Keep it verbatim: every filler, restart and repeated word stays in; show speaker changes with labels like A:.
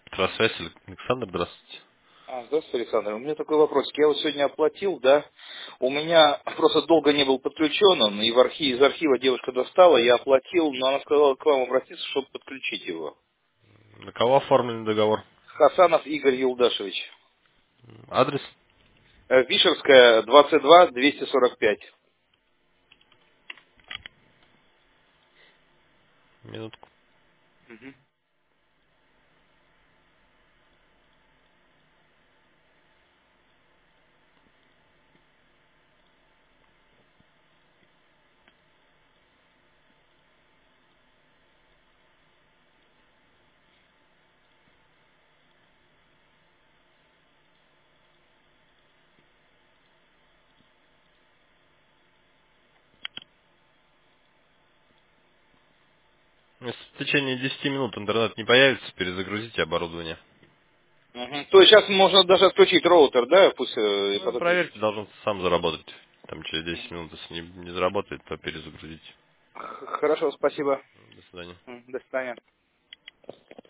A: Трансвязь, Александр, здравствуйте.
B: А, здравствуйте, Александр. У меня такой вопросик. Я вот сегодня оплатил, да. У меня просто долго не был подключен он, и в архив, из архива девушка достала, я оплатил, но она сказала к вам обратиться, чтобы подключить его.
A: На кого оформлен договор?
B: Хасанов Игорь Юлдашевич.
A: Адрес?
B: Э, Вишерская, двадцать два, двести сорок пять.
A: Минутку.
B: Мгм.
A: Если в течение десяти минут интернет не появится, перезагрузите оборудование.
B: Мгм. То есть сейчас можно даже отключить роутер, да, пусть э, и
A: Ну,
B: подключить.
A: проверьте, должен сам заработать. Там через десять минут, если не, не заработает, то перезагрузите.
B: Х- Хорошо, спасибо.
A: До свидания.
B: М, До свидания.